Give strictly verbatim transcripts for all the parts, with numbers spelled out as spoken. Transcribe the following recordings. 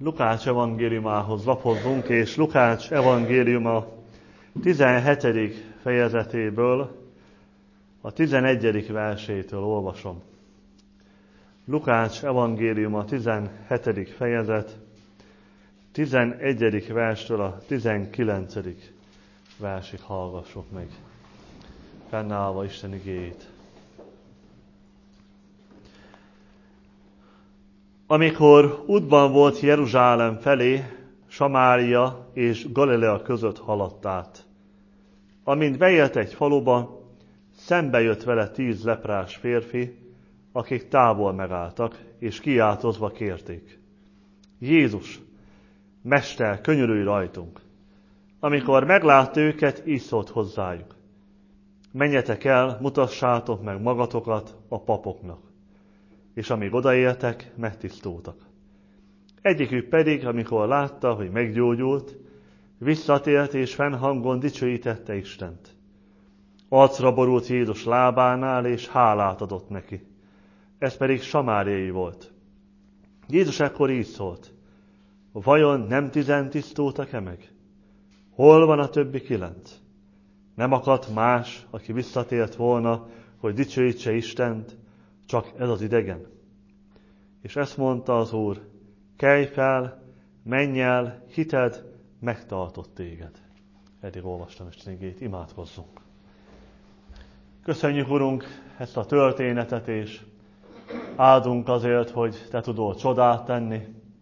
Lukács evangéliumához lapozzunk, és Lukács evangéliuma tizenhetedik fejezetéből a tizenegyedik versétől olvasom. Lukács evangéliuma tizenhetedik fejezet, tizenegyedik verstől a tizenkilencedik versig hallgassuk meg, fennállva Isten igéjét. Amikor útban volt Jeruzsálem felé, Samária és Galilea között haladt át. Amint beért egy faluba, szembe jött vele tíz leprás férfi, akik távol megálltak, és kiáltozva kérték: Jézus, Mester, könyörülj rajtunk! Amikor meglátta őket, így szólt hozzájuk: Menjetek el, mutassátok meg magatokat a papoknak. És amíg odaértek, megtisztultak. Egyikük pedig, amikor látta, hogy meggyógyult, visszatért és fennhangon dicsőítette Istent. Arcra borult Jézus lábánál, és hálát adott neki. Ez pedig samáriai volt. Jézus ekkor így szólt: Vajon nem tizen tisztultak-e meg? Hol van a többi kilenc? Nem akadt más, aki visszatért volna, hogy dicsőítse Istent, csak ez az idegen? És ezt mondta az Úr: kelj fel, menj el, hited megtartott téged. Eddig olvastam Isten igét, imádkozzunk. Köszönjük, Urunk, ezt a történetet, és áldunk azért, hogy Te tudod csodát tenni,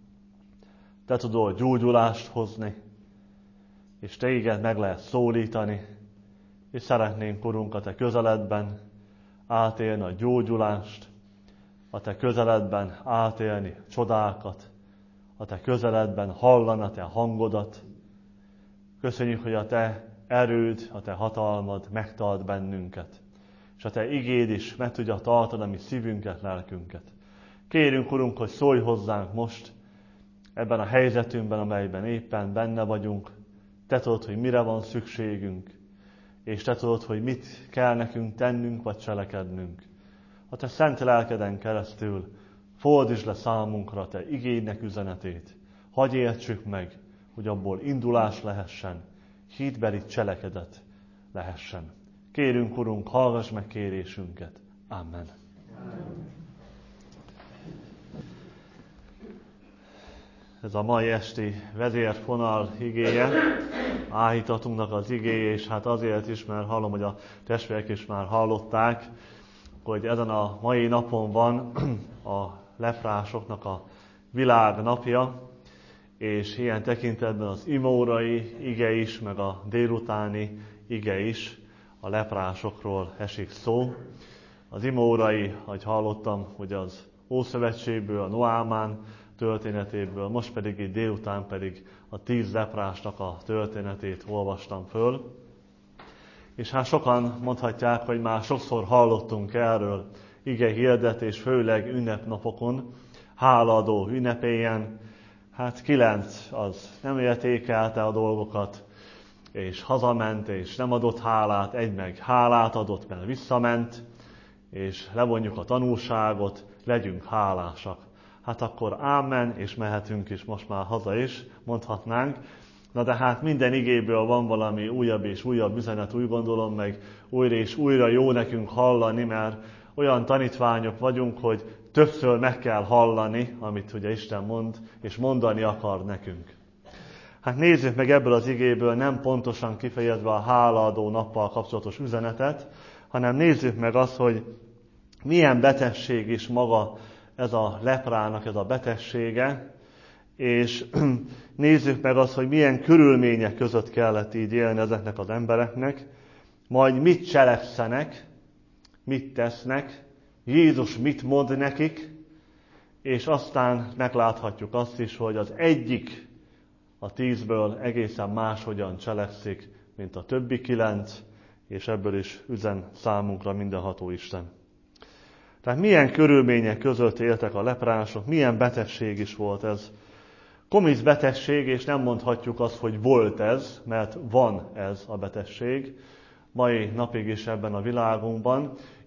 Te tudod gyógyulást hozni, és Téged meg lehet szólítani, és szeretnénk, Urunk, a Te közeledben átélni a gyógyulást, a Te közeledben átélni csodákat, a Te közeledben hallani a Te hangodat. Köszönjük, hogy a Te erőd, a Te hatalmad megtart bennünket, és a Te igéd is meg tudja tartani a mi szívünket, lelkünket. Kérünk, Urunk, hogy szólj hozzánk most, ebben a helyzetünkben, amelyben éppen benne vagyunk. Te tudod, hogy mire van szükségünk, és Te tudod, hogy mit kell nekünk tennünk, vagy cselekednünk. A Te szent lelkeden keresztül fordítsd le számunkra a Te igédnek üzenetét. Hadd értsük meg, hogy abból indulás lehessen, hitbeli cselekedet lehessen. Kérünk, Urunk, hallgass meg kérésünket. Amen. Ez a mai esti vezérfonal igéje, áhítatunknak az igéje, és hát azért is, mert hallom, hogy a testvérek is már hallották, hogy ezen a mai napon van a leprásoknak a világnapja, és ilyen tekintetben az imaórai ige is, meg a délutáni ige is a leprásokról esik szó. Az imaórai, ahogy hallottam, hogy az Ószövetségből, a Noámán történetéből, most pedig így délután pedig a tíz leprásnak a történetét olvastam föl. És hát sokan mondhatják, hogy már sokszor hallottunk erről ige hirdetés, főleg ünnepnapokon, hálaadó ünnepélyen. Hát kilenc az nem értékelte a dolgokat, és hazament, és nem adott hálát, egy meg hálát adott, mert visszament, és levonjuk a tanulságot, legyünk hálásak. Hát akkor ámen, és mehetünk is most már haza is, mondhatnánk. Na de hát minden igéből van valami újabb és újabb üzenet, úgy gondolom, meg újra és újra jó nekünk hallani, mert olyan tanítványok vagyunk, hogy többször meg kell hallani, amit ugye Isten mond, és mondani akar nekünk. Hát nézzük meg ebből az igéből nem pontosan kifejezve a hálaadó nappal kapcsolatos üzenetet, hanem nézzük meg azt, hogy milyen betegség is maga ez a leprának, ez a betegsége, és nézzük meg azt, hogy milyen körülmények között kellett így élni ezeknek az embereknek, majd mit cselekszenek, mit tesznek, Jézus mit mond nekik, és aztán megláthatjuk azt is, hogy az egyik a tízből egészen máshogyan cselekszik, mint a többi kilenc, és ebből is üzen számunkra mindenható Isten. Tehát milyen körülmények között éltek a leprások, milyen betegség is volt ez. Komisz betegség, és nem mondhatjuk azt, hogy volt ez, mert van ez a betegség, mai napig is ebben a világunkban,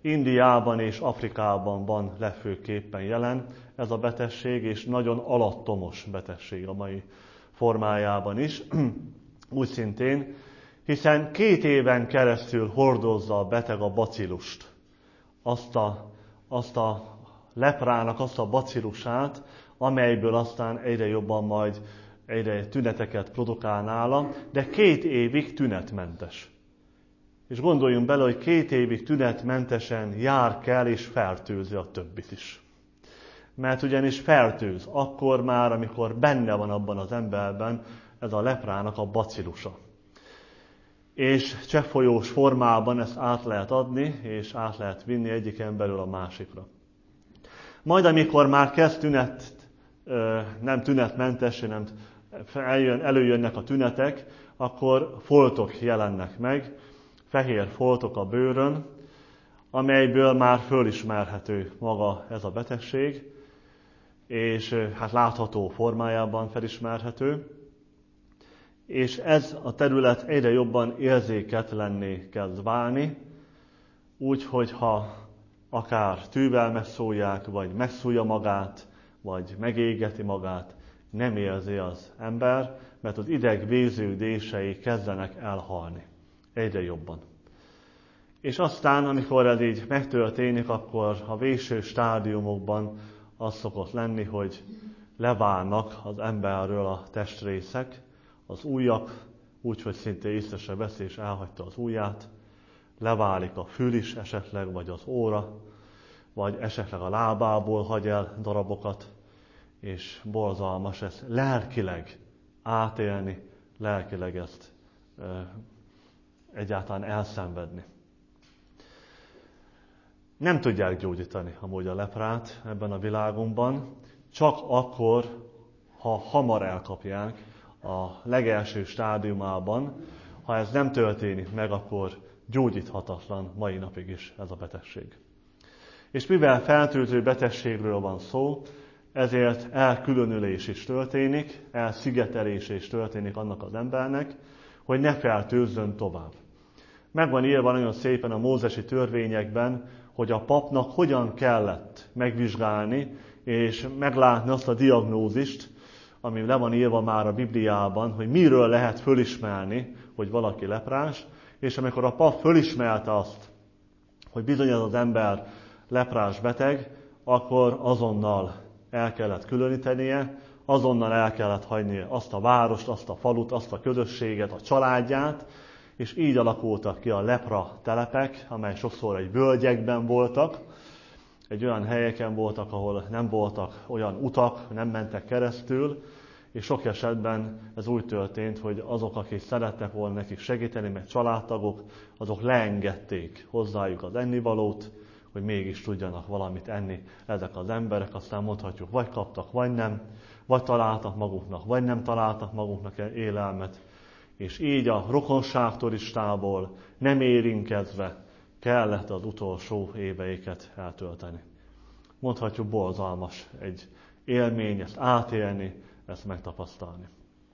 Indiában és Afrikában van legfőképpen jelen ez a betegség, és nagyon alattomos betegség a mai formájában is. Úgy szintén, hiszen két éven keresztül hordozza a beteg a bacillust, azt a, azt a leprának, azt a bacillusát, amelyből aztán egyre jobban majd egyre tüneteket produkál nála, de két évig tünetmentes. És gondoljunk bele, hogy két évig tünetmentesen jár kell és fertőzi a többit is. Mert ugyanis fertőz akkor már, amikor benne van abban az emberben ez a leprának a bacillusa. És cseppfolyós formában ezt át lehet adni, és át lehet vinni egyik emberről a másikra. Majd amikor már kezd tünet, nem tünetmentes, hanem eljön, előjönnek a tünetek, akkor foltok jelennek meg, fehér foltok a bőrön, amelyből már fölismerhető maga ez a betegség, és hát látható formájában felismerhető, és ez a terület egyre jobban érzéketlenné kezd válni, úgyhogy ha akár tűvel megszólják, vagy megszúrja magát, vagy megégeti magát, nem érzi az ember, mert az ideg vérződései kezdenek elhalni. Egyre jobban. És aztán, amikor ez így megtörténik, akkor a végső stádiumokban az szokott lenni, hogy leválnak az emberről a testrészek, az ujjak, úgyhogy szinte észre se veszi, és elhagyta az ujját, leválik a fül is esetleg, vagy az óra, vagy esetleg a lábából hagy el darabokat, és borzalmas ezt lelkileg átélni, lelkileg ezt e, egyáltalán elszenvedni. Nem tudják gyógyítani amúgy a leprát ebben a világunkban, csak akkor, ha hamar elkapják a legelső stádiumában. Ha ez nem történik meg, akkor gyógyíthatatlan mai napig is ez a betegség. És mivel feltűző betegségről van szó, ezért elkülönülés is történik, elszigetelés is történik annak az embernek, hogy ne fertőzzön tovább. Meg van írva nagyon szépen a mózesi törvényekben, hogy a papnak hogyan kellett megvizsgálni, és meglátni azt a diagnózist, ami le van írva már a Bibliában, hogy miről lehet fölismerni, hogy valaki leprás, és amikor a pap fölismerte azt, hogy bizony az az ember leprás beteg, akkor azonnal el kellett különítenie, azonnal el kellett hagyni azt a várost, azt a falut, azt a közösséget, a családját, és így alakultak ki a lepra telepek, amely sokszor egy völgyekben voltak, egy olyan helyeken voltak, ahol nem voltak olyan utak, nem mentek keresztül, és sok esetben ez úgy történt, hogy azok, akik szerettek volna nekik segíteni, meg családtagok, azok leengedték hozzájuk az ennivalót, hogy mégis tudjanak valamit enni ezek az emberek, aztán mondhatjuk, vagy kaptak, vagy nem, vagy találtak maguknak, vagy nem találtak maguknak élelmet, és így a rokonságturistából nem érinkezve kellett az utolsó éveiket eltölteni. Mondhatjuk, borzalmas egy élmény, ezt átélni, ezt megtapasztalni.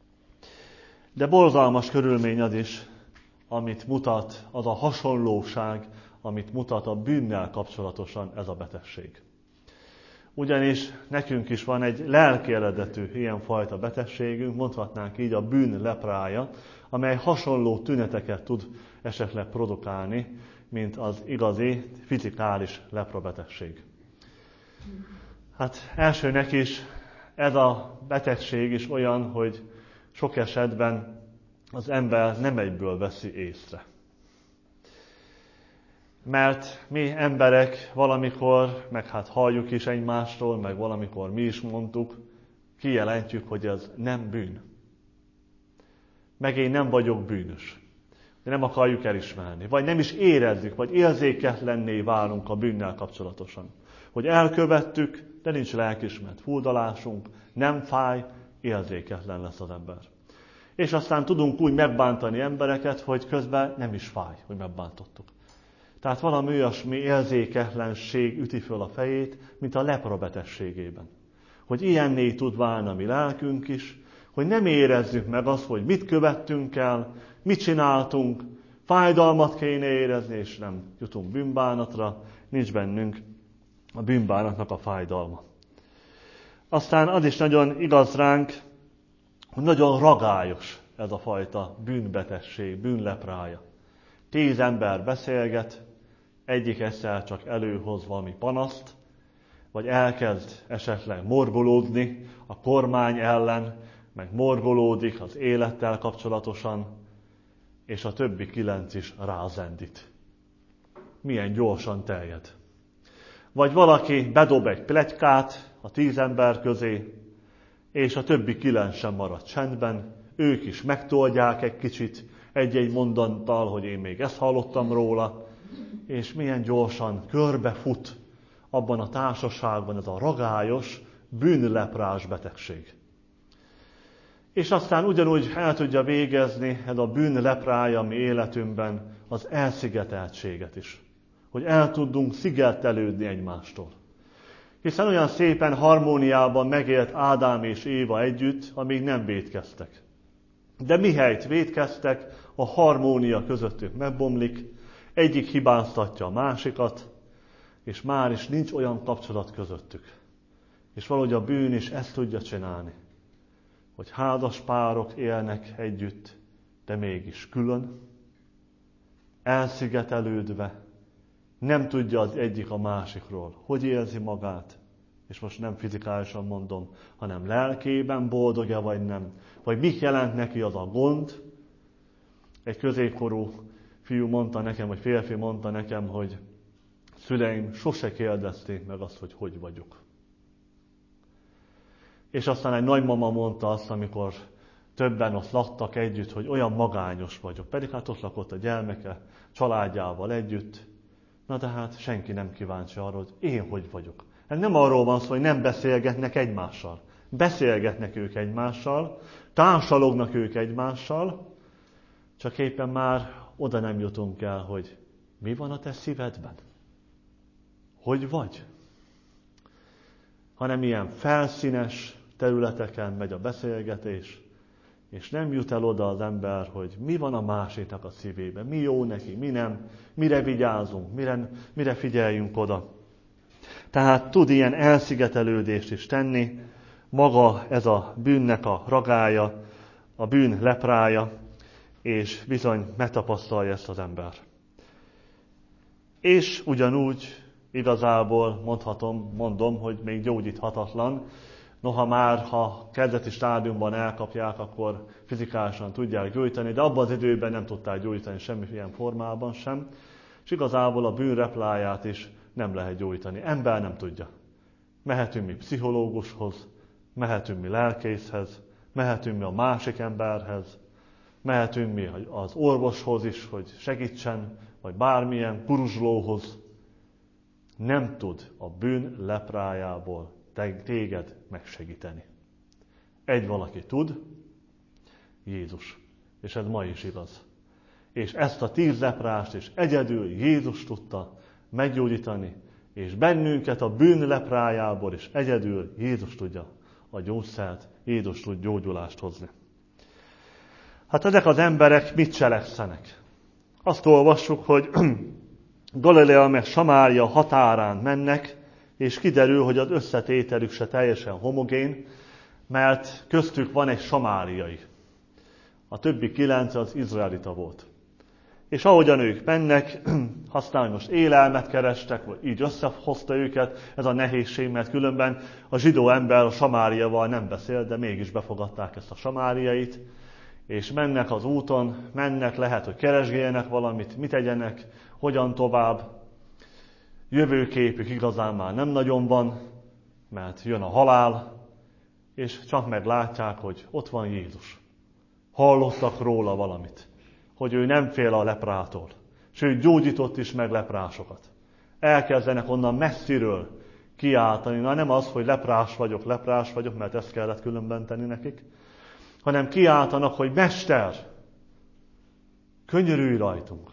De borzalmas körülmény az is, amit mutat, az a hasonlóság, amit mutat a bűnnel kapcsolatosan ez a betegség. Ugyanis nekünk is van egy lelki eredetű ilyenfajta betegségünk, mondhatnánk így a bűn leprája, amely hasonló tüneteket tud esetleg produkálni, mint az igazi fizikális leprabetegség. Hát elsőnek is ez a betegség is olyan, hogy sok esetben az ember nem egyből veszi észre. Mert mi emberek valamikor, meg hát halljuk is egymástól, meg valamikor mi is mondtuk, kijelentjük, hogy ez nem bűn. Meg én nem vagyok bűnös. De nem akarjuk elismerni. Vagy nem is érezzük, vagy érzéketlenné válunk a bűnnel kapcsolatosan. Hogy elkövettük, de nincs lelkismert furdalásunk, nem fáj, érzéketlen lesz az ember. És aztán tudunk úgy megbántani embereket, hogy közben nem is fáj, hogy megbántottuk. Tehát valami olyasmi érzéketlenség üti föl a fejét, mint a lepra betegségében. Hogy ilyenné tud válni a mi lelkünk is, hogy nem érezzük meg azt, hogy mit követtünk el, mit csináltunk, fájdalmat kéne érezni, és nem jutunk bűnbánatra, nincs bennünk a bűnbánatnak a fájdalma. Aztán az is nagyon igaz ránk, hogy nagyon ragályos ez a fajta bűnbetegség, bűnleprája. Tíz ember beszélget, egyik egyszer csak előhoz valami panaszt, vagy elkezd esetleg morgolódni a kormány ellen, meg morgolódik az élettel kapcsolatosan, és a többi kilenc is rázendít. Milyen gyorsan terjed. Vagy valaki bedob egy pletykát a tíz ember közé, és a többi kilenc sem marad csendben, ők is megtoldják egy kicsit egy-egy mondattal, hogy én még ezt hallottam róla, és milyen gyorsan körbefut abban a társaságban ez a ragályos, bűnleprás betegség. És aztán ugyanúgy el tudja végezni ez a bűnleprája a mi életünkben az elszigeteltséget is. Hogy el tudunk szigetelődni egymástól. Hiszen olyan szépen harmóniában megélt Ádám és Éva együtt, amíg nem vétkeztek. De mihelyt vétkeztek, a harmónia közöttük megbomlik, egyik hibáztatja a másikat, és már is nincs olyan kapcsolat közöttük. És valahogy a bűn is ezt tudja csinálni, hogy házas párok élnek együtt, de mégis külön, elszigetelődve, nem tudja az egyik a másikról, hogy érzi magát, és most nem fizikálisan mondom, hanem lelkében boldog-e vagy nem, vagy mit jelent neki az a gond. Egy középkorú fiú mondta nekem, vagy férfi mondta nekem, hogy szüleim sose kérdezték meg azt, hogy hogy vagyok. És aztán egy nagymama mondta azt, amikor többen ott laktak együtt, hogy olyan magányos vagyok. Pedig hát ott lakott a gyermeke, családjával együtt. Na de hát senki nem kíváncsi arra, hogy én hogy vagyok. Ez nem arról van szó, hogy nem beszélgetnek egymással. Beszélgetnek ők egymással, társalognak ők egymással, csak éppen már oda nem jutunk el, hogy mi van a te szívedben? Hogy vagy? Hanem ilyen felszínes területeken megy a beszélgetés, és nem jut el oda az ember, hogy mi van a másiknak a szívében, mi jó neki, mi nem, mire vigyázunk, mire, mire figyeljünk oda. Tehát tud ilyen elszigetelődést is tenni, maga ez a bűnnek a ragája, a bűn leprája, és bizony megtapasztalja ezt az ember. És ugyanúgy igazából mondhatom, mondom, hogy még gyógyíthatatlan, noha már, ha kezdeti stádiumban elkapják, akkor fizikálisan tudják gyógyítani, de abban az időben nem tudták gyógyítani semmilyen formában sem, és igazából a bűn repláját is nem lehet gyógyítani. Ember nem tudja. Mehetünk mi pszichológushoz, mehetünk mi lelkészhez, mehetünk mi a másik emberhez, mehetünk mi az orvoshoz is, hogy segítsen, vagy bármilyen kuruzslóhoz. Nem tud a bűn leprájából téged megsegíteni. Egy valaki tud, Jézus. És ez ma is igaz. És ezt a tíz leprást is egyedül Jézus tudta meggyógyítani, és bennünket a bűn leprájából is egyedül Jézus tudja a gyógyszert, Jézus tud gyógyulást hozni. Hát ezek az emberek mit cselekszenek? Azt olvassuk, hogy Galilea meg Samária határán mennek, és kiderül, hogy az összetételük se teljesen homogén, mert köztük van egy samáriai. A többi kilenc az izraelita volt. És ahogyan ők mennek, aztán, hogy most élelmet kerestek, vagy így összehozta őket, ez a nehézség, mert különben a zsidó ember a samáriával nem beszél, de mégis befogadták ezt a samáriait, és mennek az úton, mennek, lehet, hogy keresgéljenek valamit, mit tegyenek, hogyan tovább. Jövőképük igazán már nem nagyon van, mert jön a halál, és csak meglátják, hogy ott van Jézus. Hallottak róla valamit, hogy ő nem fél a leprától, sőt gyógyított is meg leprásokat. Elkezdenek onnan messziről kiáltani, na nem az, hogy leprás vagyok, leprás vagyok, mert ezt kellett különben tenni nekik, hanem kiáltanak, hogy Mester, könyörülj rajtunk.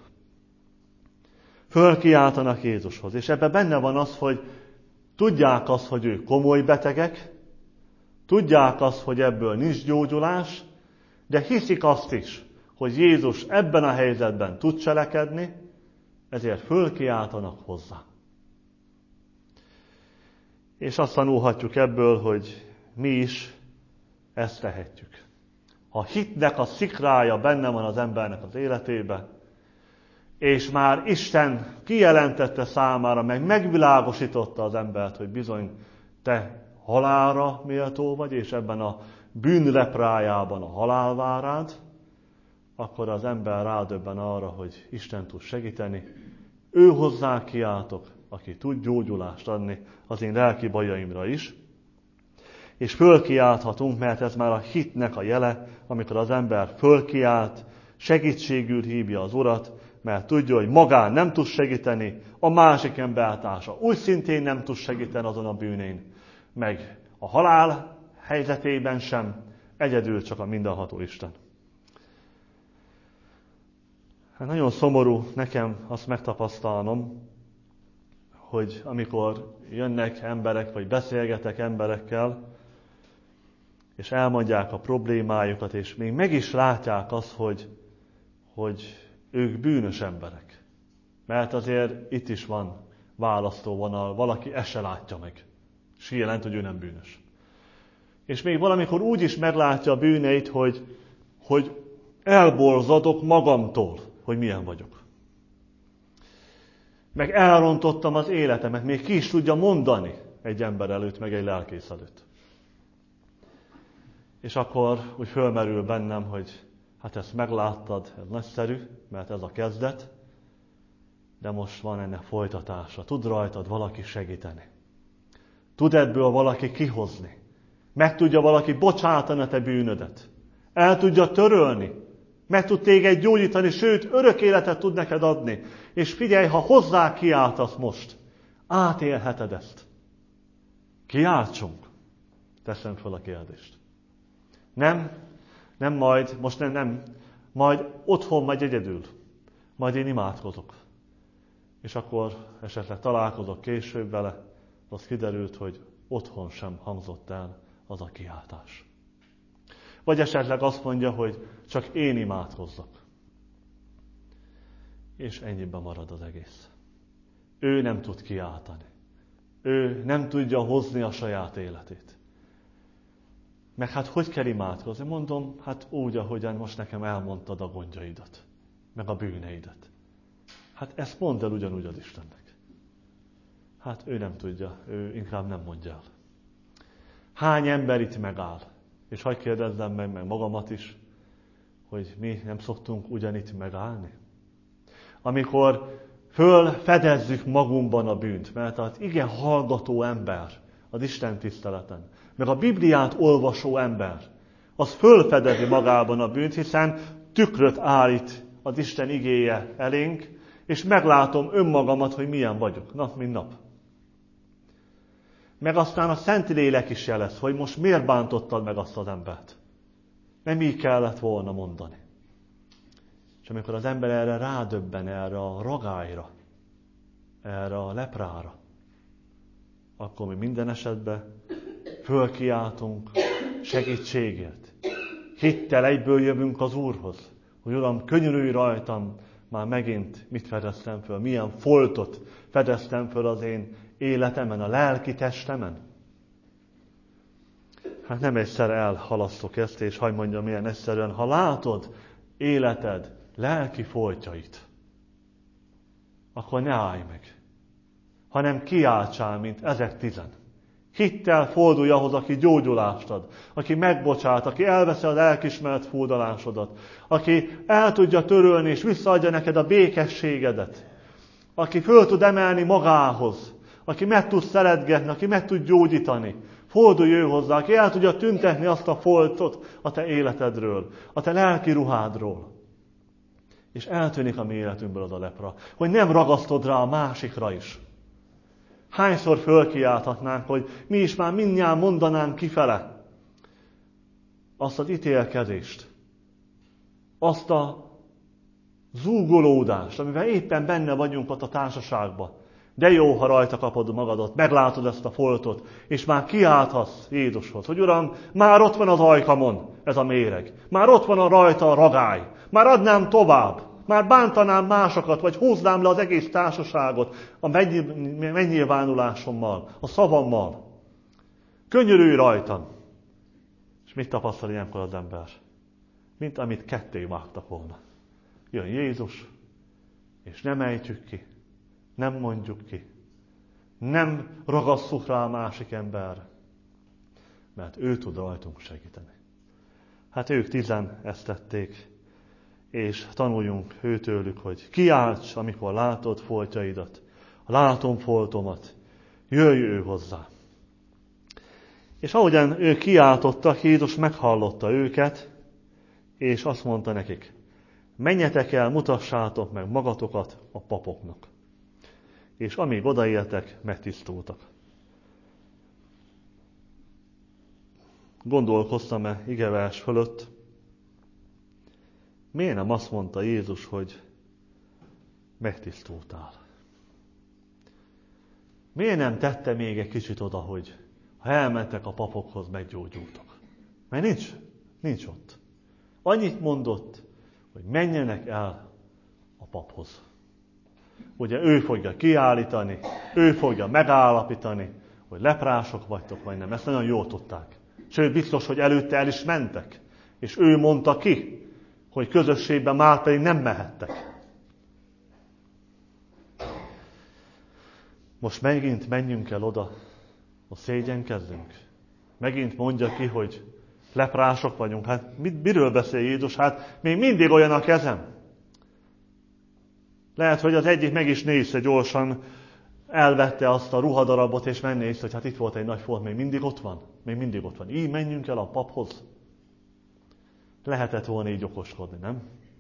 Fölkiáltanak Jézushoz, és ebben benne van az, hogy tudják azt, hogy ők komoly betegek, tudják azt, hogy ebből nincs gyógyulás, de hiszik azt is, hogy Jézus ebben a helyzetben tud cselekedni, ezért fölkiáltanak hozzá. És azt tanulhatjuk ebből, hogy mi is ezt tehetjük. Ha hitnek a szikrája benne van az embernek az életébe, és már Isten kijelentette számára, meg megvilágosította az embert, hogy bizony te halálra méltó vagy, és ebben a bűnleprájában a halál vár rád, akkor az ember rádöbben arra, hogy Isten tud segíteni. Ő hozzá kiáltok, aki tud gyógyulást adni az én lelki bajaimra is. És fölkiálthatunk, mert ez már a hitnek a jele, amikor az ember fölkiált, segítségül hívja az Urat, mert tudja, hogy magán nem tud segíteni, a másik embertársa úgy szintén nem tud segíteni azon a bűnén, meg a halál helyzetében sem, egyedül csak a mindenható Isten. Hát nagyon szomorú nekem azt megtapasztalnom, hogy amikor jönnek emberek, vagy beszélgetek emberekkel, és elmondják a problémájukat, és még meg is látják azt, hogy, hogy ők bűnös emberek. Mert azért itt is van választóvonal, valaki ezt se látja meg. És jelent, hogy ő nem bűnös. És még valamikor úgy is meglátja a bűneit, hogy, hogy elborzadok magamtól, hogy milyen vagyok. Meg elrontottam az életemet, még ki is tudja mondani egy ember előtt, meg egy lelkész előtt. És akkor úgy fölmerül bennem, hogy hát ezt megláttad, ez nagyszerű, mert ez a kezdet, de most van ennek folytatása. Tud rajtad valaki segíteni. Tud ebből valaki kihozni. Meg tudja valaki bocsátani a te bűnödet. El tudja törölni. Meg tud téged gyógyítani, sőt, örök életet tud neked adni. És figyelj, ha hozzá kiáltasz most, átélheted ezt. Kiáltsunk. Teszem fel a kérdést. Nem, nem majd, most nem, nem, majd otthon megy egyedül. Majd én imádkozok. És akkor esetleg találkozok később vele, az kiderült, hogy otthon sem hangzott el az a kiáltás. Vagy esetleg azt mondja, hogy csak én imádkozzak. És ennyiben marad az egész. Ő nem tud kiáltani. Ő nem tudja hozni a saját életét. Meg hát hogy kell imádkozni? Mondom, hát úgy, ahogyan most nekem elmondtad a gondjaidat, meg a bűneidet. Hát ezt mondd el ugyanúgy az Istennek. Hát ő nem tudja, ő inkább nem mondja el. Hány ember itt megáll? És hadd kérdezzem meg, meg magamat is, hogy mi nem szoktunk ugyanitt megállni? Amikor fölfedezzük magunkban a bűnt, mert az igen hallgató ember az Isten tiszteleten, meg a Bibliát olvasó ember, az fölfedezi magában a bűnt, hiszen tükröt állít az Isten igéje elénk, és meglátom önmagamat, hogy milyen vagyok, nap mint nap. Meg aztán a Szentlélek is jelez, hogy most miért bántottad meg azt az embert. Nem így kellett volna mondani. És amikor az ember erre rádöbben, erre a ragályra, erre a leprára, akkor mi minden esetben fölkiáltunk segítségért. Hittel egyből jövünk az Úrhoz, hogy Uram, könyörülj rajtam, már megint mit fedeztem föl, milyen foltot fedeztem föl az én életemen, a lelki testemen. Hát nem egyszer elhalasztok ezt, és hadd mondjam milyen egyszerűen, ha látod életed lelki foltjait, akkor ne állj meg, hanem kiáltsál, mint ezek tizen. Hittel fordulj ahhoz, aki gyógyulást ad, aki megbocsát, aki elveszi a lelkismeret furdalásodat, aki el tudja törölni és visszaadja neked a békességedet, aki föl tud emelni magához, aki meg tud szeretgetni, aki meg tud gyógyítani. Fordulj ő hozzá, aki el tudja tüntetni azt a foltot a te életedről, a te lelki ruhádról. És eltűnik a mi életünkből az a lepra, hogy nem ragasztod rá a másikra is. Hányszor fölkiálthatnánk, hogy mi is már mindjárt mondanánk kifele azt az ítélkezést, azt a zúgolódást, amivel éppen benne vagyunk ott a társaságban. De jó, ha rajta kapod magadat, meglátod ezt a foltot, és már kiálthatsz Jézushoz, hogy Uram, már ott van az ajkamon ez a méreg, már ott van a rajta a ragály, már adnám tovább, már bántanám másokat, vagy húznám le az egész társaságot a megnyilvánulásommal, a szavammal. könyörülj rajtam. És mit tapasztal ilyenkor az ember? Mint amit ketté vágtak volna. Jön Jézus, és nem ejtjük ki, nem mondjuk ki, nem ragasszuk rá a másik emberre, mert ő tud rajtunk segíteni. Hát ők tizen ezt tették, és tanuljunk őtőlük, hogy kiálts, amikor látod foltjaidat, a látomfoltomat, jöjj ő hozzá. És ahogyan ők kiáltottak, Jézus meghallotta őket, és azt mondta nekik, menjetek el, mutassátok meg magatokat a papoknak. És amíg odaértek, megtisztultak. Gondolkoztam-e igevers fölött, miért nem azt mondta Jézus, hogy megtisztultál? Miért nem tette még egy kicsit oda, hogy ha elmentek a papokhoz, meggyógyultak? Mert nincs, nincs ott. Annyit mondott, hogy menjenek el a paphoz. Ugye ő fogja kiállítani, ő fogja megállapítani, hogy leprások vagytok, vagy nem. Ezt nagyon jól tudták. Sőt, biztos, hogy előtte el is mentek. És ő mondta ki, hogy közösségben már pedig nem mehettek. Most megint menjünk el oda, hogy szégyenkezzünk. Megint mondja ki, hogy leprások vagyunk. Hát mit, miről beszél Jézus? Hát még mindig olyan a kezem. Lehet, hogy az egyik meg is nézze gyorsan, elvette azt a ruhadarabot, és megnézte, hogy hát itt volt egy nagy folt, még mindig ott van. Még mindig ott van. Így menjünk el a paphoz. Lehetett volna így okoskodni, nem?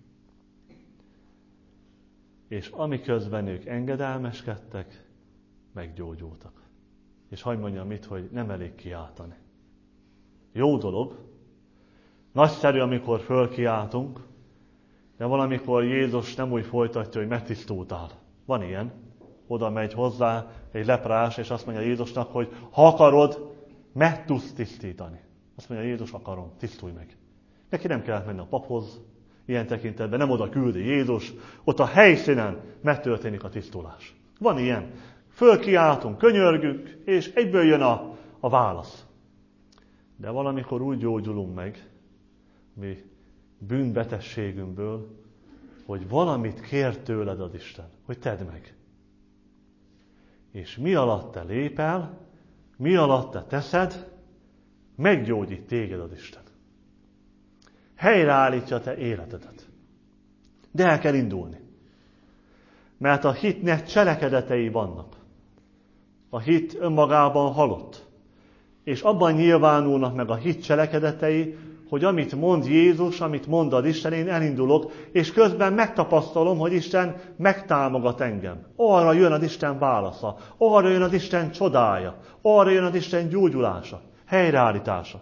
És amiközben ők engedelmeskedtek, meggyógyultak. És hadd mondjam mit, hogy nem elég kiáltani. Jó dolog. Nagyszerű, amikor fölkiáltunk, de valamikor Jézus nem úgy folytatja, hogy megtisztultál. Van ilyen. Oda megy hozzá egy leprás, és azt mondja Jézusnak, hogy ha akarod, meg tudsz tisztítani. Azt mondja Jézus, akarom, tisztulj meg. Neki nem kellett menni a paphoz, ilyen tekintetben nem oda küldi Jézus, ott a helyszínen megtörténik a tisztulás. Van ilyen. Fölkiáltunk, könyörgünk, és egyből jön a, a válasz. De valamikor úgy gyógyulunk meg, mi bűnbetegségünkből, hogy valamit kér tőled az Isten, hogy tedd meg. És mi alatt te lépel, mi alatt te teszed, meggyógyít téged az Isten. Helyreállítja te életedet. De el kell indulni. Mert a hitnek cselekedetei vannak. A hit önmagában halott. És abban nyilvánulnak meg a hit cselekedetei, hogy amit mond Jézus, amit mond az Isten, én elindulok, és közben megtapasztalom, hogy Isten megtámogat engem. Arra jön az Isten válasza, arra jön az Isten csodája, arra jön az Isten gyógyulása, helyreállítása.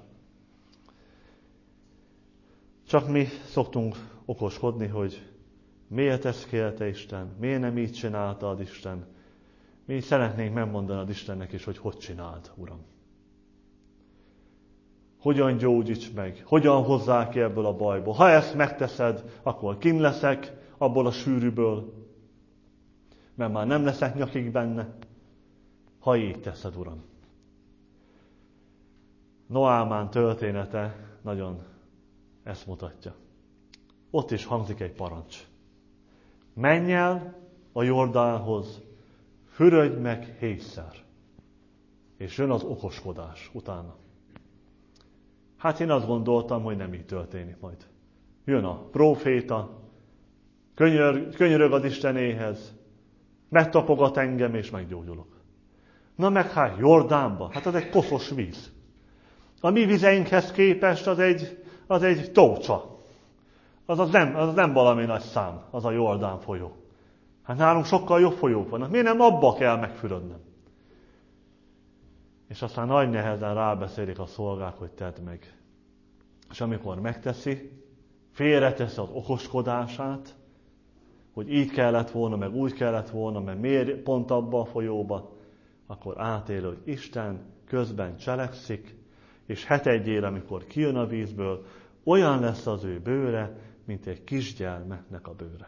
Csak mi szoktunk okoskodni, hogy miért ezt kérte Isten, miért nem így csinálta az Isten. Mi szeretnénk megmondani az Istennek is, hogy hogy csinált, Uram. Hogyan gyógyíts meg, hogyan hozzá ki ebből a bajból. Ha ezt megteszed, akkor kinn leszek abból a sűrűből, mert már nem leszek nyakig benne. Ha így teszed, Uram. Noámán története nagyon ezt mutatja. Ott is hangzik egy parancs. Menj el a Jordánhoz, fürödj meg hétszer. És jön az okoskodás utána. Hát én azt gondoltam, hogy nem így történik majd. Jön a próféta, könyör, könyörög az Istenéhez, megtapogat engem, és meggyógyulok. Na meg hát Jordánba, hát az egy koszos víz. A mi vizeinkhez képest az egy, az egy tócsa. Az, az, nem, az nem valami nagy szám, az a Jordán folyó. Hát nálunk sokkal jobb folyók vannak. Miért nem abba kell megfürödnem? És aztán nagy nehezen rábeszélik a szolgák, hogy tedd meg. És amikor megteszi, félreteszi az okoskodását, hogy így kellett volna, meg úgy kellett volna, mert miért pont abba a folyóba, akkor átél, hogy Isten közben cselekszik, és hetedjére, amikor kijön a vízből, olyan lesz az ő bőre, mint egy kisgyermeknek a bőre.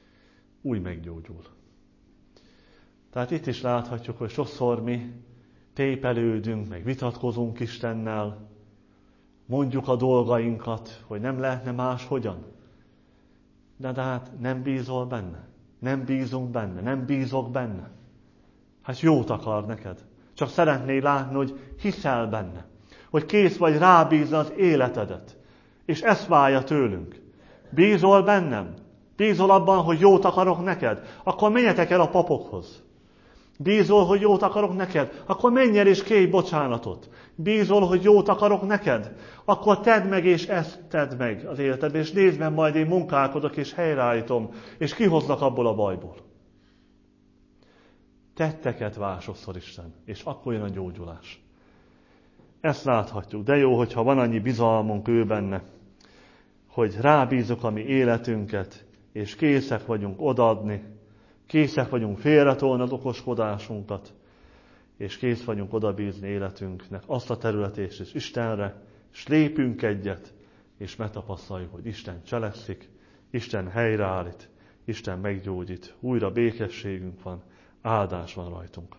Úgy meggyógyul. Tehát itt is láthatjuk, hogy sokszor mi tépelődünk, meg vitatkozunk Istennel, mondjuk a dolgainkat, hogy nem lehetne máshogyan. De, de hát nem bízol benne, nem bízunk benne, nem bízok benne. Hát jót akar neked. Csak szeretnél látni, hogy hiszel benne. Hogy kész vagy rábízni az életedet. És ezt várja tőlünk. Bízol bennem? Bízol abban, hogy jót akarok neked? Akkor menjetek el a papokhoz. Bízol, hogy jót akarok neked? Akkor menj el és kérj bocsánatot. Bízol, hogy jót akarok neked? Akkor tedd meg, és ezt tedd meg az életedben, és nézd meg, majd én munkálkodok, és helyreállítom, és kihozlak abból a bajból. Tetteket vár sokszor Isten, és akkor jön a gyógyulás. Ezt láthatjuk, de jó, hogyha van annyi bizalmunk ő benne, hogy rábízok a mi életünket, és készek vagyunk odaadni, készek vagyunk félretolni az okoskodásunkat, és kész vagyunk odabízni életünknek azt a területét is Istenre, és lépünk egyet, és megtapasztaljuk, hogy Isten cselekszik, Isten helyreállít, Isten meggyógyít, újra békességünk van, áldás van rajtunk.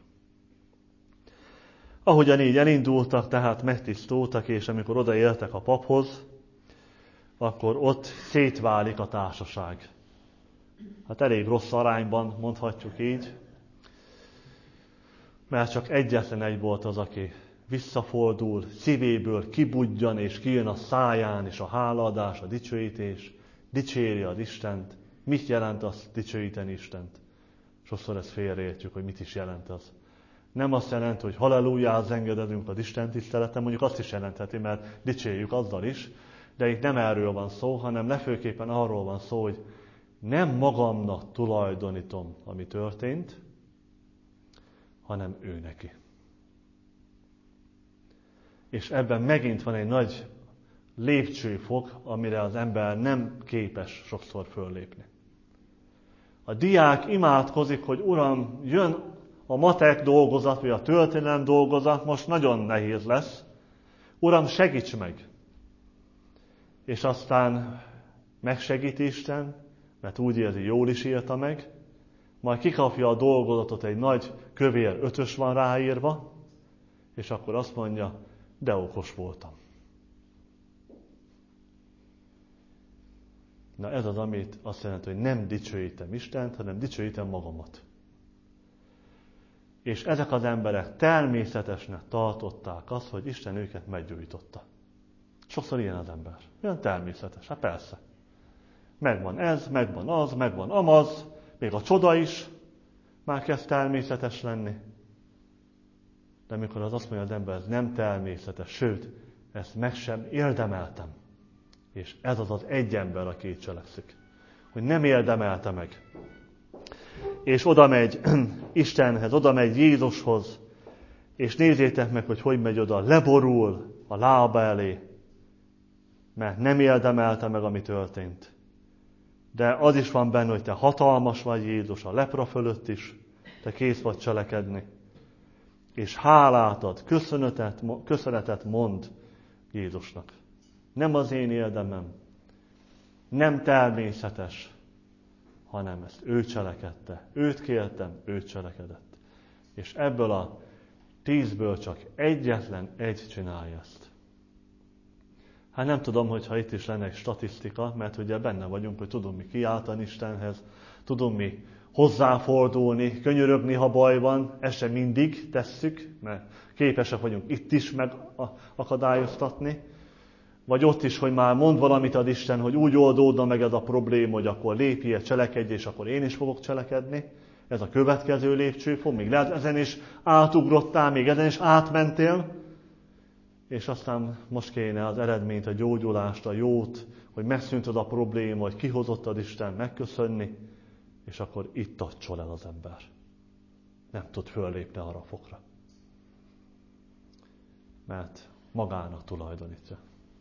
Ahogyan így elindultak, tehát megtisztultak, és amikor odaértek a paphoz, akkor ott szétválik a társaság. Hát elég rossz arányban, mondhatjuk így, mert csak egyetlen egy volt az, aki visszafordul, szívéből kibudjan, és kijön a száján, és a hálaadás, a dicsőítés, dicséri az Istent. Mit jelent az dicsőíteni Istent? Sokszor ezt félreértjük, hogy mit is jelent az. Nem azt jelenti, hogy hallelujához engedezünk az Isten tiszteleten, mondjuk azt is jelentheti, mert dicsérjük azzal is, de itt nem erről van szó, hanem legfőképpen arról van szó, hogy nem magamnak tulajdonítom, ami történt, hanem ő neki. És ebben megint van egy nagy lépcsőfok, amire az ember nem képes sokszor föllépni. A diák imádkozik, hogy Uram, jön a matek dolgozat, vagy a történelem dolgozat, most nagyon nehéz lesz. Uram, segíts meg! És aztán megsegít Isten, mert úgy érzi, jól is írta meg, majd kikapja a dolgozatot, egy nagy kövér ötös van ráírva, és akkor azt mondja, de okos voltam. Na ez az, amit azt jelenti, hogy nem dicsőítem Istent, hanem dicsőítem magamat. És ezek az emberek természetesnek tartották azt, hogy Isten őket meggyújtotta. Sokszor ilyen az ember. Olyan természetes. Hát persze. Megvan ez, megvan az, megvan amaz, még a csoda is már kezd természetes lenni. De amikor az azt mondja az ember, ez nem természetes, sőt, ezt meg sem érdemeltem. És ez az az egy ember, aki így cselekszik. Hogy nem érdemelte meg. És oda megy Istenhez, oda megy Jézushoz, és nézzétek meg, hogy hogy megy oda, leborul a lába elé, mert nem érdemelte meg, ami történt. De az is van benne, hogy te hatalmas vagy, Jézus, a lepra fölött is, te kész vagy cselekedni. És hálát ad, köszönetet, köszönetet mond Jézusnak. Nem az én érdemem, nem természetes, hanem ezt ő cselekedte. Őt kértem, ő cselekedett. És ebből a tízből csak egyetlen egy csinálja ezt. Hát nem tudom, hogyha itt is lenne egy statisztika, mert ugye benne vagyunk, hogy tudunk mi kiáltani Istenhez, tudunk mi hozzáfordulni, könyörögni, ha baj van, ezt sem mindig tesszük, mert képesek vagyunk itt is megakadályoztatni. Vagy ott is, hogy már mond valamit ad Isten, hogy úgy oldódna meg ez a probléma, hogy akkor lépjél, cselekedj, és akkor én is fogok cselekedni. Ez a következő lépcsőfok, még lehet ezen is átugrottál, még ezen is átmentél, és aztán most kéne az eredményt, a gyógyulást, a jót, hogy megszűntöd a probléma, hogy kihozottad Isten, megköszönni, és akkor itt tacsol el az ember. Nem tud föllépni arra a fokra. Mert magának tulajdonítja.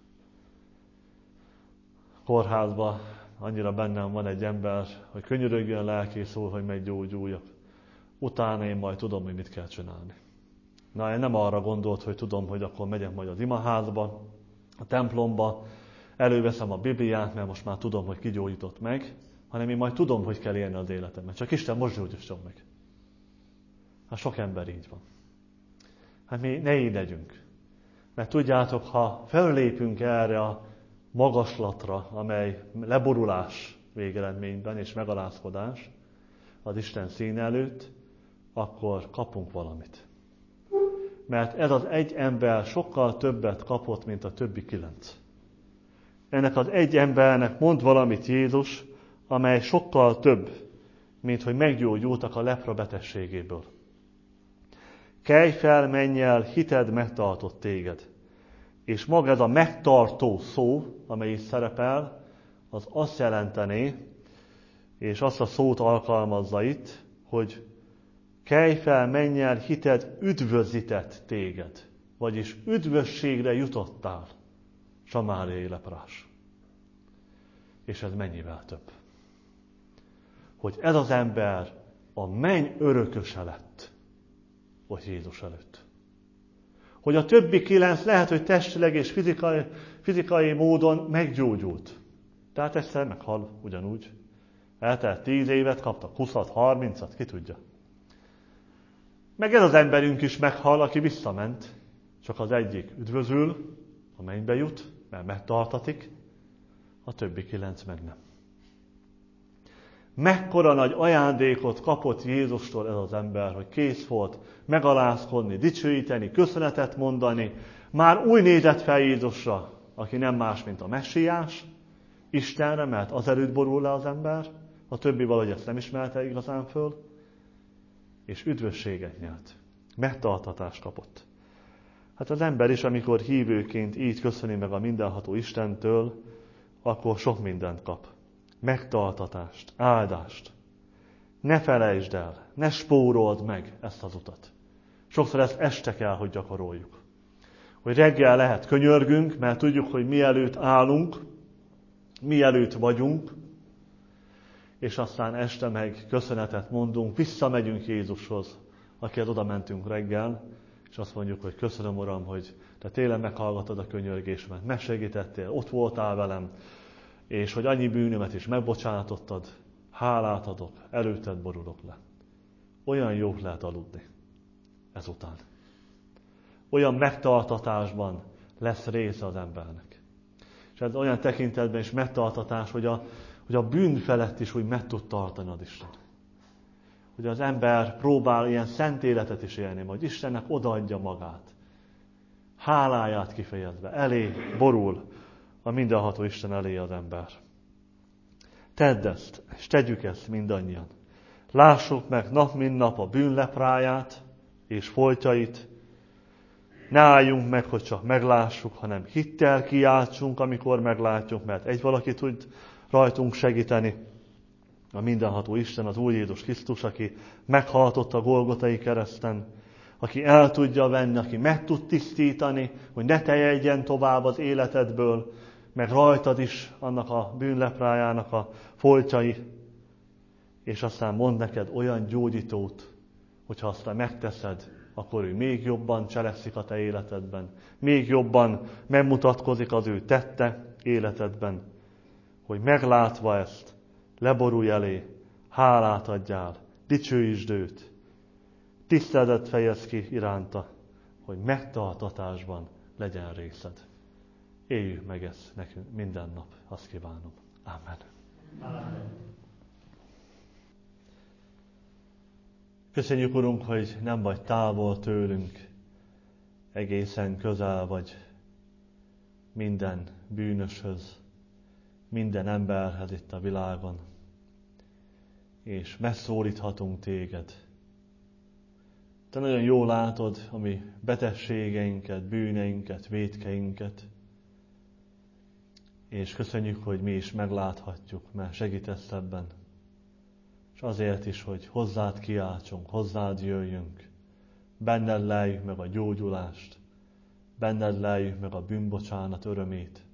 Kórházban annyira bennem van egy ember, hogy könyörögjön lelkész úr, hogy meggyógyuljak. Utána én majd tudom, hogy mit kell csinálni. Na, én nem arra gondolt, hogy tudom, hogy akkor megyek majd az imaházba, a templomba, előveszem a Bibliát, mert most már tudom, hogy ki gyógyított meg, hanem én majd tudom, hogy kell élni az életemet. Csak Isten most gyógyítson meg. Hát sok ember így van. Hát mi ne így legyünk. Mert tudjátok, ha fellépünk erre a magaslatra, amely leborulás végeredményben és megalázkodás az Isten színe előtt, akkor kapunk valamit. Mert ez az egy ember sokkal többet kapott, mint a többi kilenc. Ennek az egy embernek mond valamit Jézus, amely sokkal több, mint hogy meggyógyultak a lepra betegségéből. Kelj fel, menj el, hited megtartott téged. És maga ez a megtartó szó, amely is szerepel, az azt jelenteni, és azt a szót alkalmazza itt, hogy kelj fel, menj el, hited üdvözített téged. Vagyis üdvösségre jutottál, samáriai leprás. És ez mennyivel több. Hogy ez az ember a menny örököse lett, hogy Jézus előtt. Hogy a többi kilenc lehet, hogy testileg és fizikai, fizikai módon meggyógyult. Tehát egyszer meghal ugyanúgy. Eltelt tíz évet, kaptak huszat, harmincat, ki tudja. Meg ez az emberünk is meghal, aki visszament. Csak az egyik üdvözül, a mennybe jut, mert megtartatik, a többi kilenc meg nem. Mekkora nagy ajándékot kapott Jézustól ez az ember, hogy kész volt megalázkodni, dicsőíteni, köszönetet mondani. Már úgy nézett fel Jézusra, aki nem más, mint a messiás, Istenre, mert azelőtt borul le az ember, a többi valahogy ezt nem ismerte igazán föl, és üdvösséget nyert. Megtartatást kapott. Hát az ember is, amikor hívőként így köszöni meg a mindenható Istentől, akkor sok mindent kap. Megtartatást, áldást. Ne felejtsd el, ne spórold meg ezt az utat. Sokszor ezt este kell, hogy gyakoroljuk. Hogy reggel lehet könyörgünk, mert tudjuk, hogy mielőtt állunk, mielőtt vagyunk, és aztán este meg köszönetet mondunk, visszamegyünk Jézushoz, akihez oda mentünk reggel, és azt mondjuk, hogy köszönöm, Uram, hogy te tényleg meghallgatod a könyörgésemet, megsegítettél, ott voltál velem, és hogy annyi bűnömet is megbocsátottad, hálát adok, előtted borulok le. Olyan jó lehet aludni ezután. Olyan megtartatásban lesz része az embernek. És ez olyan tekintetben is megtartatás, hogy a, hogy a bűn felett is úgy meg tud tartani az Isten. Hogy az ember próbál ilyen szent életet is élni, hogy Istennek odaadja magát. Háláját kifejezve, elé borul a mindenható Isten elé az ember. Tedd ezt, és tegyük ezt mindannyian. Lássuk meg nap mint nap a bűnlepráját és foltjait. Ne álljunk meg, hogy csak meglássuk, hanem hittel kiáltsunk, amikor meglátjuk, mert egy valaki tud rajtunk segíteni. A mindenható Isten, az Úr Jézus Krisztus, aki meghaltott a Golgotai kereszten, aki el tudja venni, aki meg tud tisztítani, hogy ne teljedjen tovább az életedből, meg rajtad is annak a bűnleprájának a foltjai, és aztán mond neked olyan gyógyítót, hogyha aztán megteszed, akkor ő még jobban cselekszik a te életedben, még jobban megmutatkozik az ő tette életedben, hogy meglátva ezt, leborulj elé, hálát adjál, dicsőítsd őt, tiszteletet fejezd ki iránta, hogy megtartatásban legyen részed. Éljük meg ezt nekünk minden nap, azt kívánom. Amen. Amen. Köszönjük, Urunk, hogy nem vagy távol tőlünk, egészen közel vagy minden bűnöshöz, minden emberhez itt a világon, és megszólíthatunk téged. Te nagyon jól látod a mi betegségeinket, bűneinket, vétkeinket, és köszönjük, hogy mi is megláthatjuk, mert segítesz ebben. És azért is, hogy hozzád kiáltsunk, hozzád jöjjünk, benned leljük meg a gyógyulást, benned leljük meg a bűnbocsánat örömét.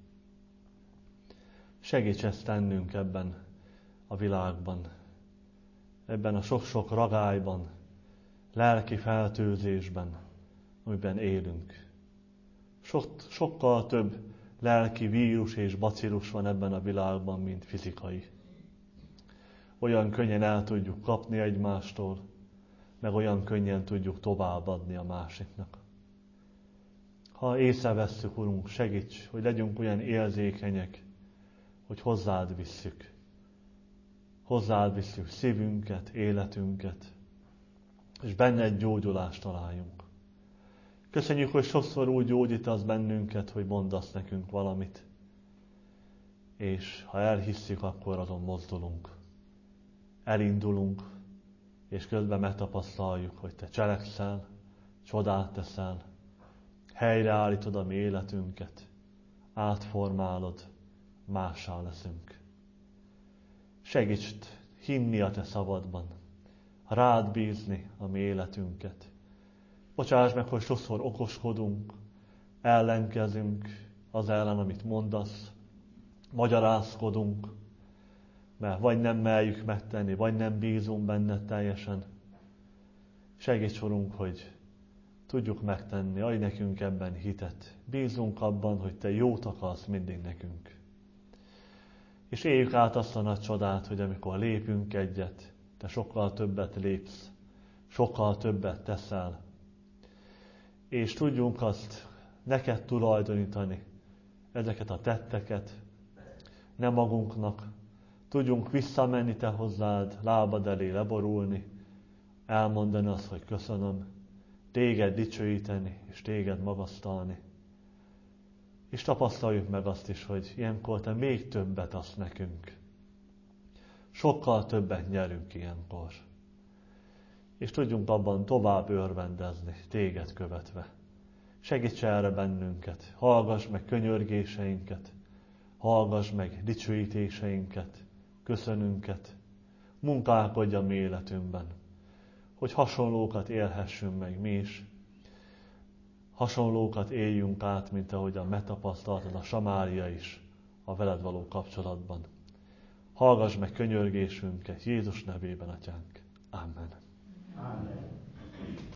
Segíts ezt tennünk ebben a világban, ebben a sok-sok ragályban, lelki feltőzésben, amiben élünk. Sok, sokkal több lelki vírus és bacillus van ebben a világban, mint fizikai. Olyan könnyen el tudjuk kapni egymástól, meg olyan könnyen tudjuk továbbadni a másiknak. ha észrevesszük, Urunk, segíts, hogy legyünk olyan érzékenyek, hogy hozzád visszük. Hozzád visszük szívünket, életünket, és benned gyógyulást találjunk. Köszönjük, hogy sokszor úgy gyógyítasz bennünket, hogy mondasz nekünk valamit. És ha elhisszük, akkor azon mozdulunk. Elindulunk, és közben megtapasztaljuk, hogy te cselekszel, csodát teszel, helyreállítod a mi életünket, átformálod, mássá leszünk. Segíts hinni a te szabadban, rád bízni a mi életünket. Bocsáss meg, hogy sokszor okoskodunk, ellenkezünk az ellen, amit mondasz, magyarázkodunk, mert vagy nem merjük megtenni, vagy nem bízunk benned teljesen. Segíts, Urunk, hogy tudjuk megtenni, adj nekünk ebben hitet. Bízunk abban, hogy te jót akarsz mindig nekünk. És éljük át azt a nagy csodát, hogy amikor lépünk egyet, te sokkal többet lépsz, sokkal többet teszel. És tudjunk azt neked tulajdonítani, ezeket a tetteket, nem magunknak. Tudjunk visszamenni te hozzád, lábad elé leborulni, elmondani azt, hogy köszönöm, téged dicsőíteni, és téged magasztalni. És tapasztaljuk meg azt is, hogy ilyenkor te még többet adsz nekünk. Sokkal többet nyerünk ilyenkor. És tudjunk abban tovább örvendezni, téged követve. Segíts erre bennünket, hallgass meg könyörgéseinket, hallgass meg dicsőítéseinket, köszönünket, munkálkodj a mi életünkben, hogy hasonlókat élhessünk meg mi is, hasonlókat éljünk át, mint ahogyan megtapasztaltad a Samária is a veled való kapcsolatban. Hallgass meg könyörgésünket Jézus nevében, Atyánk. Amen. Amen.